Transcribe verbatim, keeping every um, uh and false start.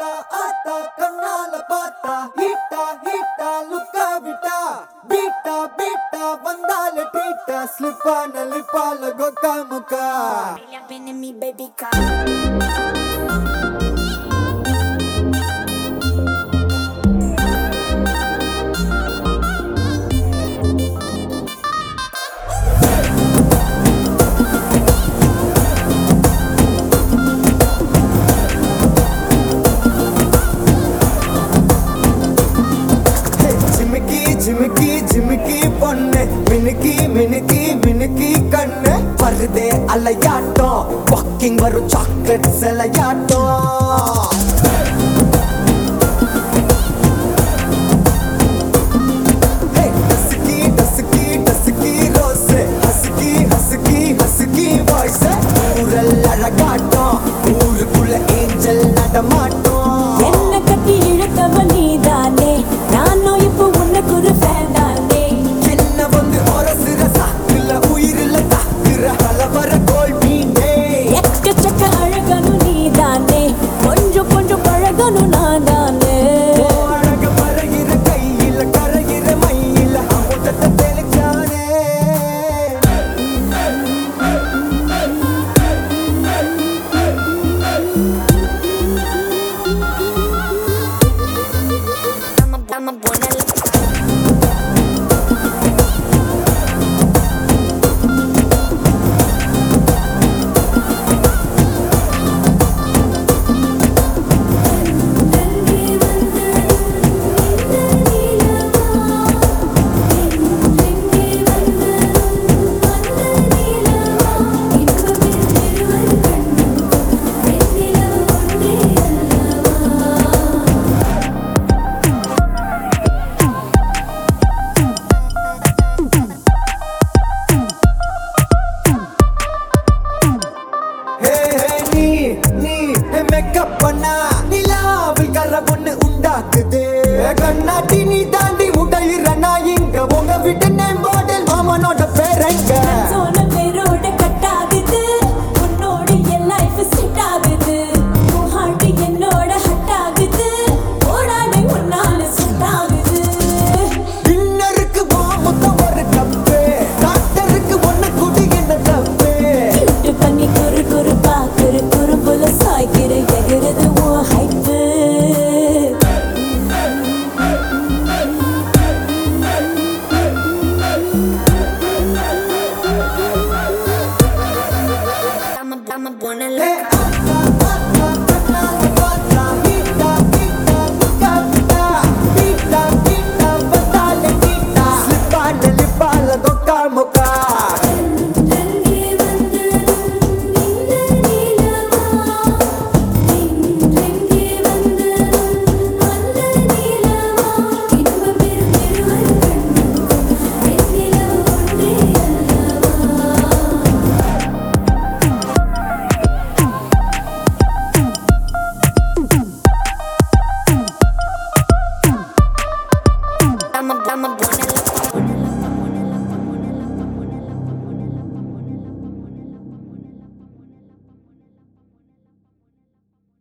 ஆத்தா ஆத்தா கண்ணால பார்த்தா ஹீட்டா ஹீட்டா லுக்கா விட்டா பீட்டா பீட்டா வந்தால ட்ரீட்டா ஸ்லிப்பான லிப்பால கொக்கா முக்கா baby car ஜிமிக்கி ஜிமிக்கி பொண்ணு மினுக்கி மினுக்கி மினுக்கி கண்ணு வருதே அலையாட்டம் வாக்கிங் வரும் சாக்லேட் சிலையாட்டம் ஊருக்குள்ள ஏஞ்சல் நடமாட்டோம் என்ன கட்டி இழுத்தவ நீதானே நானும் இப்போ உனக்கு ஒரு ஃபேன் தானே என்ன வந்து ஒரசுற சாக்குல உயிரில தாக்குற ஹலவர கோல் மீனே எக்கச்சக்க அழகனும் நீதானே கொஞ்சம் கொஞ்சம் பழகனும் நான் தானே அழக பழகிற கையில கரைகிற மயில அமுதத்தை தெளிச்சானே I'm a buena மேக்கப் பண்ணா